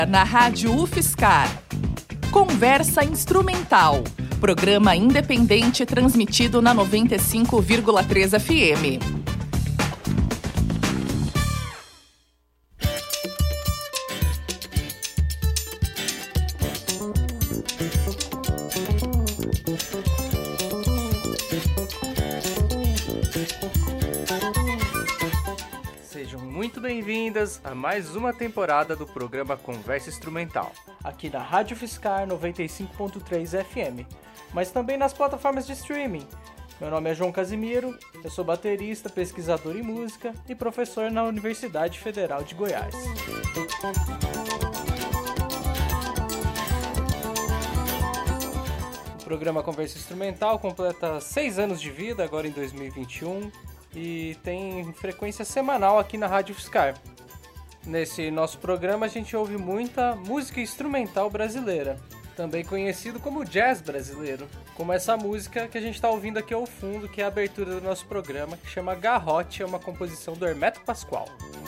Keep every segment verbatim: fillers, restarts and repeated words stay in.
Na Rádio UFSCar. Conversa Instrumental. Programa independente transmitido na noventa e cinco vírgula três F M. Muito bem-vindas a mais uma temporada do programa Conversa Instrumental, aqui na Rádio UFSCar noventa e cinco ponto três F M, mas também nas plataformas de streaming. Meu nome é João Casimiro, eu sou baterista, pesquisador em música e professor na Universidade Federal de Goiás. O programa Conversa Instrumental completa seis anos de vida, agora em dois mil e vinte e um, e tem frequência semanal aqui na Rádio UFSCar. Nesse nosso programa a gente ouve muita música instrumental brasileira, também conhecido como jazz brasileiro, como essa música que a gente está ouvindo aqui ao fundo, que é a abertura do nosso programa, que chama Garrote, é uma composição do Hermeto Pascoal.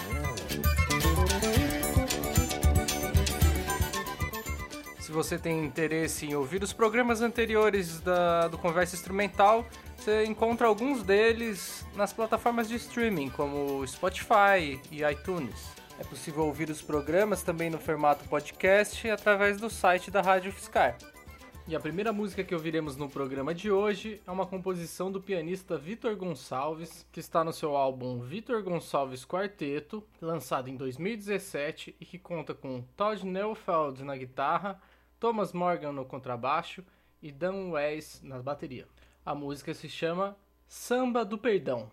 Se você tem interesse em ouvir os programas anteriores da, do Conversa Instrumental, você encontra alguns deles nas plataformas de streaming, como Spotify e iTunes. É possível ouvir os programas também no formato podcast através do site da Rádio UFSCar. E a primeira música que ouviremos no programa de hoje é uma composição do pianista Vitor Gonçalves, que está no seu álbum Vitor Gonçalves Quarteto, lançado em dois mil e dezessete e que conta com Todd Neufeld na guitarra, Thomas Morgan no contrabaixo e Dan Weiss na bateria. A música se chama Samba do Perdão.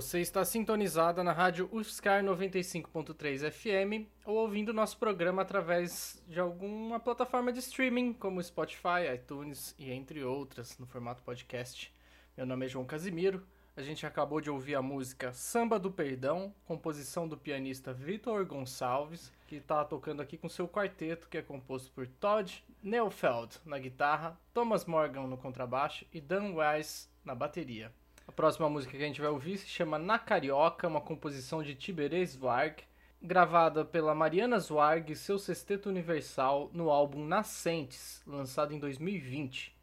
Você está sintonizada na rádio U F S C ar noventa e cinco ponto três F M ou ouvindo nosso programa através de alguma plataforma de streaming, como Spotify, iTunes e entre outras, no formato podcast. Meu nome é João Casimiro. A gente acabou de ouvir a música Samba do Perdão, composição do pianista Vitor Gonçalves, que está tocando aqui com seu quarteto, que é composto por Todd Neufeld na guitarra, Thomas Morgan no contrabaixo e Dan Weiss na bateria. A próxima música que a gente vai ouvir se chama Na Carioca, uma composição de Tiberê Svarg, gravada pela Mariana Svarg e seu Sexteto Universal no álbum Nascentes, lançado em dois mil e vinte.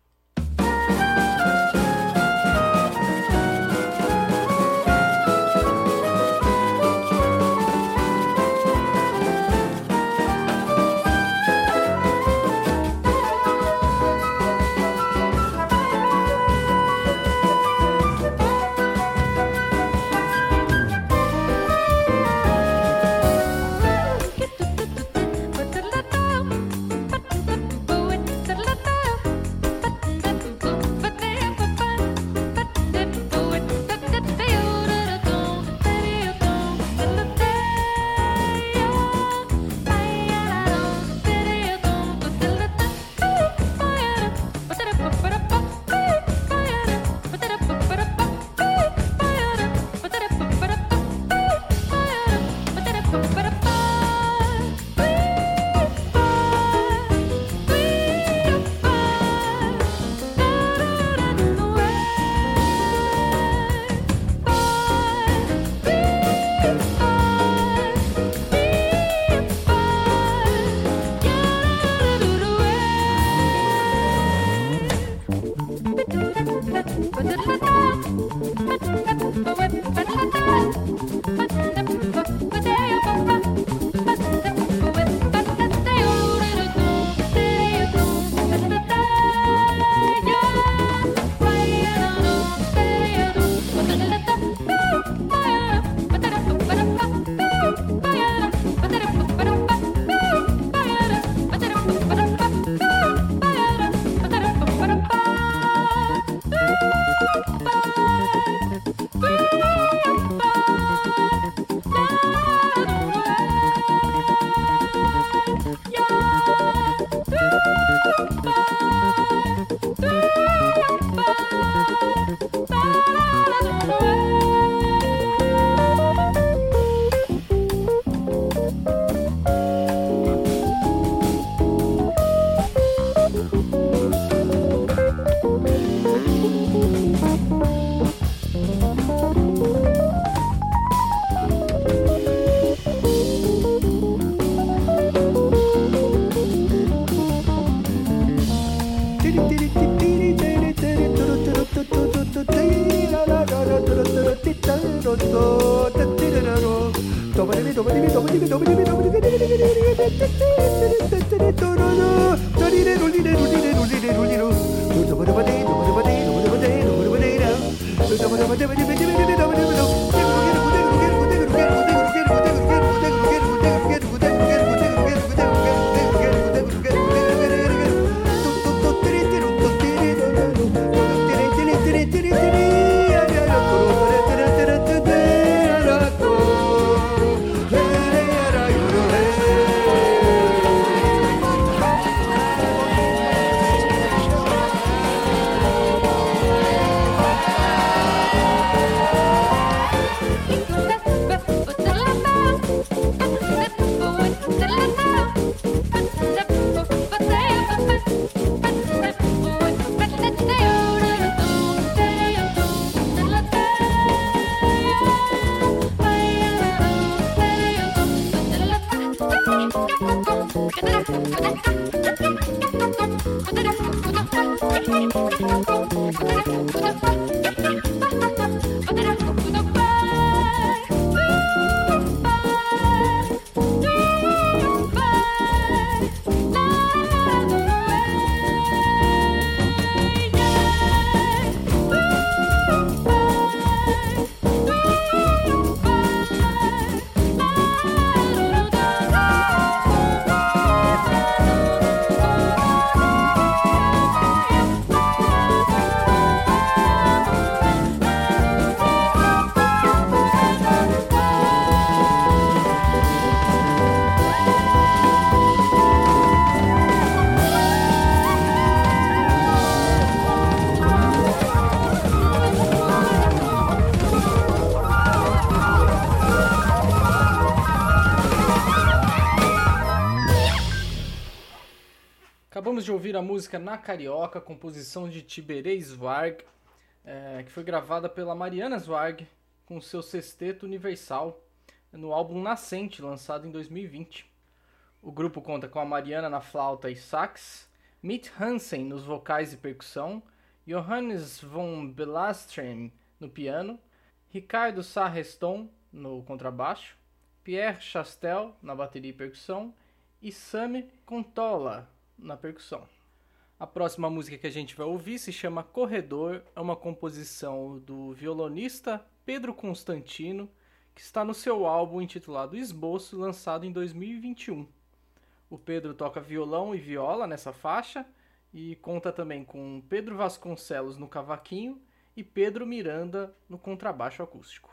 de ouvir a música Na Carioca, composição de Tiberê Svarg, é, que foi gravada pela Mariana Svarg com seu sexteto Universal no álbum Nascente, lançado em dois mil e vinte. O grupo conta com a Mariana na flauta e sax, Mitt Hansen nos vocais e percussão, Johannes von Belastren no piano, Ricardo Sarreston no contrabaixo, Pierre Chastel na bateria e percussão e Sami Contola na percussão. A próxima música que a gente vai ouvir se chama Corredor, é uma composição do violonista Pedro Constantino, que está no seu álbum intitulado Esboço, lançado em dois mil e vinte e um. O Pedro toca violão e viola nessa faixa e conta também com Pedro Vasconcelos no cavaquinho e Pedro Miranda no contrabaixo acústico.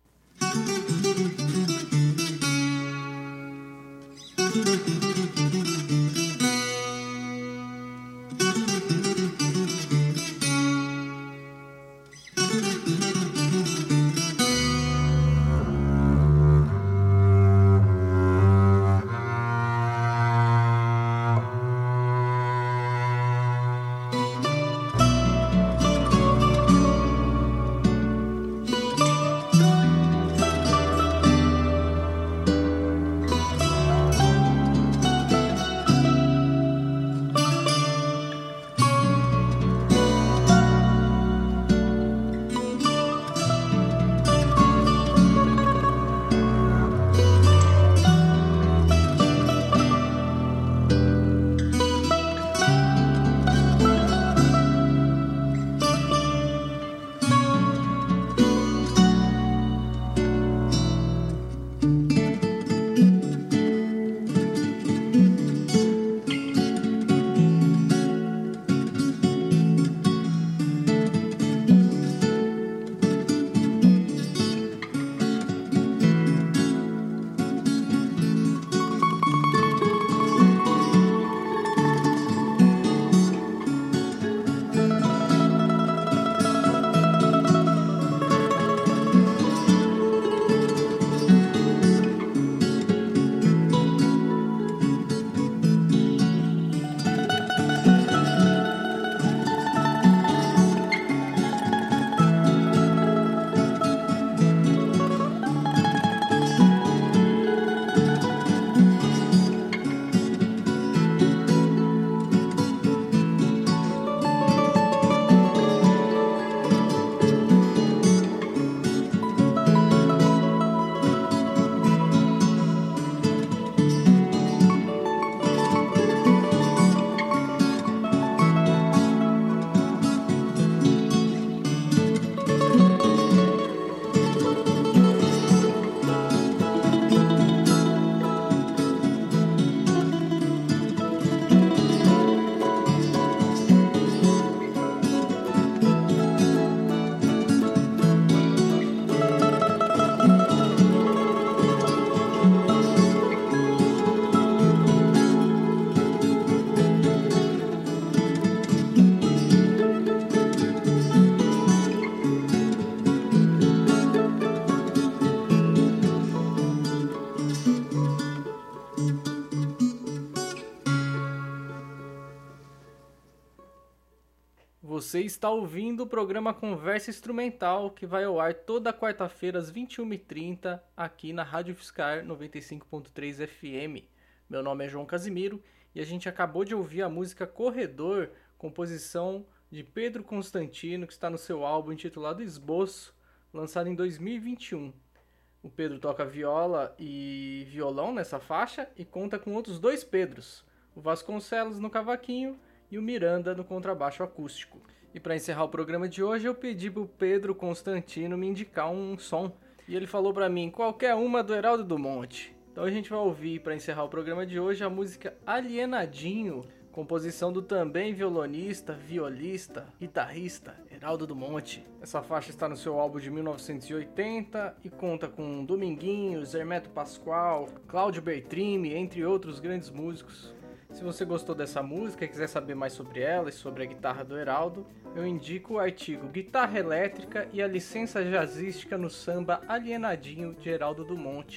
Você está ouvindo o programa Conversa Instrumental, que vai ao ar toda quarta-feira às vinte e uma e trinta, aqui na Rádio Fiscar noventa e cinco ponto três F M. Meu nome é João Casimiro e a gente acabou de ouvir a música Corredor, composição de Pedro Constantino, que está no seu álbum intitulado Esboço, lançado em dois mil e vinte e um. O Pedro toca viola e violão nessa faixa e conta com outros dois Pedros, o Vasconcelos no cavaquinho e o Miranda no contrabaixo acústico. E para encerrar o programa de hoje, eu pedi pro Pedro Constantino me indicar um som. E ele falou para mim, qualquer uma do Heraldo do Monte. Então a gente vai ouvir, para encerrar o programa de hoje, a música Alienadinho, composição do também violonista, violista, guitarrista Heraldo do Monte. Essa faixa está no seu álbum de mil novecentos e oitenta e conta com Dominguinhos, Hermeto Pascoal, Cláudio Bertrimi, entre outros grandes músicos. Se você gostou dessa música e quiser saber mais sobre ela e sobre a guitarra do Heraldo, eu indico o artigo Guitarra Elétrica e a Licença Jazzística no Samba Alienadinho, de Heraldo do Monte.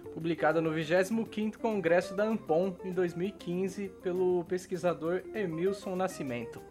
publicada no vigésimo quinto Congresso da Ampon em dois mil e quinze pelo pesquisador Emilson Nascimento.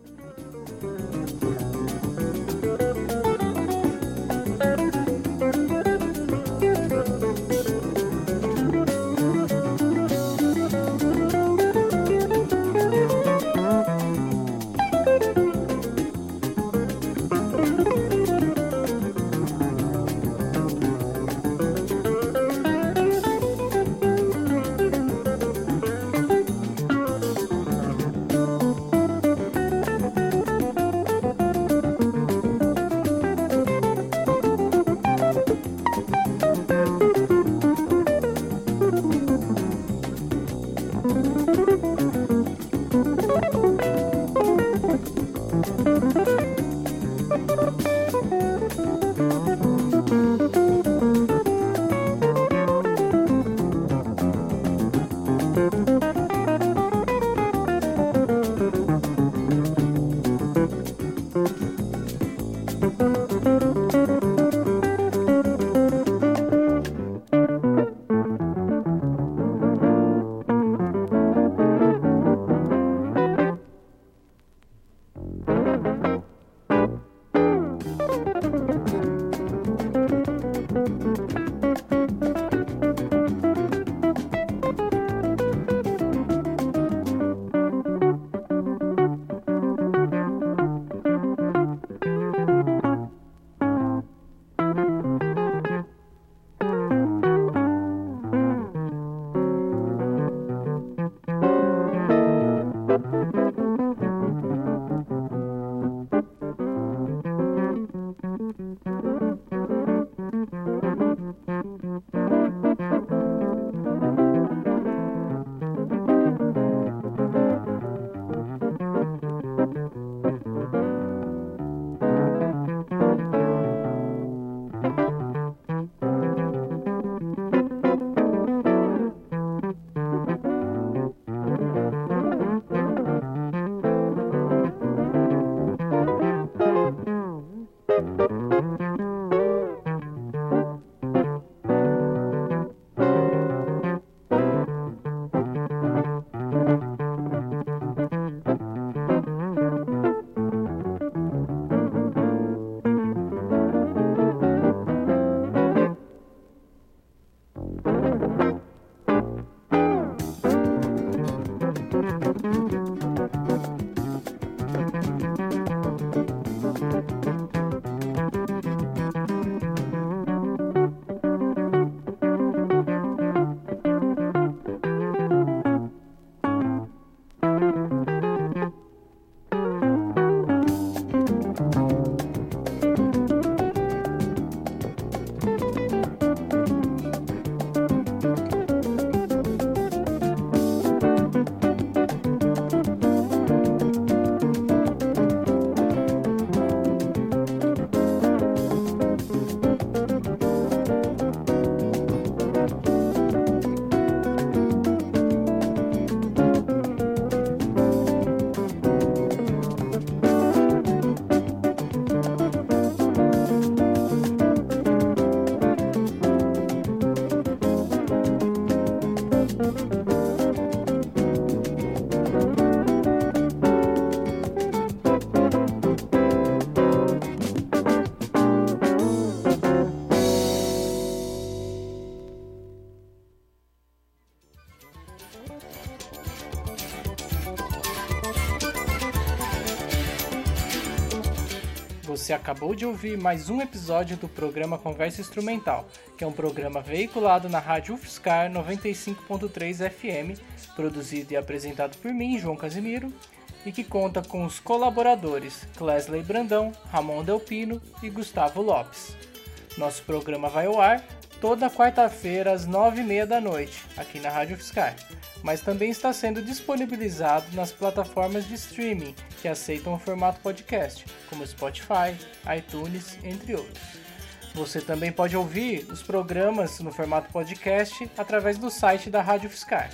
Você acabou de ouvir mais um episódio do programa Conversa Instrumental, que é um programa veiculado na Rádio UFSCar noventa e cinco ponto três F M, produzido e apresentado por mim, João Casimiro, e que conta com os colaboradores Clesley Brandão, Ramon Delpino e Gustavo Lopes. Nosso programa vai ao ar toda quarta-feira às nove e meia da noite, aqui na Rádio UFSCar, mas também está sendo disponibilizado nas plataformas de streaming que aceitam o formato podcast, como Spotify, iTunes, entre outros. Você também pode ouvir os programas no formato podcast através do site da Rádio UFSCar.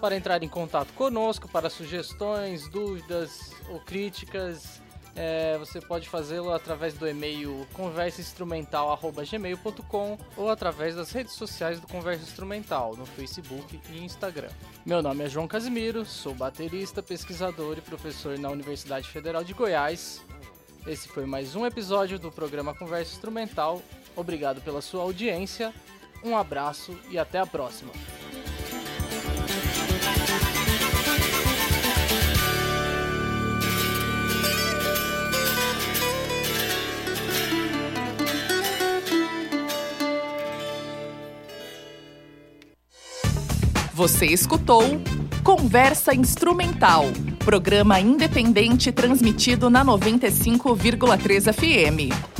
para entrar em contato conosco, para sugestões, dúvidas ou críticas. É, você pode fazê-lo através do e-mail conversa instrumental arroba gmail ponto com ou através das redes sociais do Conversa Instrumental, no Facebook e Instagram. Meu nome é João Casimiro, sou baterista, pesquisador e professor na Universidade Federal de Goiás. Esse foi mais um episódio do programa Conversa Instrumental. Obrigado pela sua audiência, um abraço e até a próxima. Você escutou Conversa Instrumental, programa independente transmitido na noventa e cinco vírgula três F M.